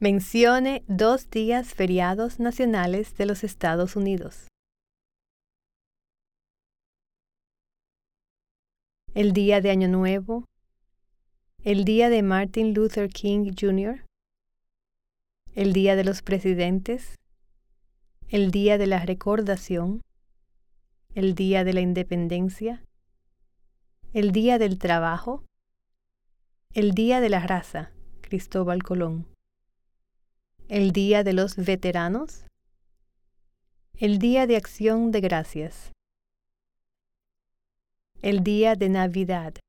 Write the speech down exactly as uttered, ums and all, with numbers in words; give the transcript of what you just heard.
Mencione dos días feriados nacionales de los Estados Unidos. El día de Año Nuevo, el día de Martin Luther King junior, el día de los presidentes, el día de la recordación, el día de la independencia, el día del trabajo, el día de la raza, Cristóbal Colón, el día de los veteranos, el día de acción de gracias, el día de Navidad,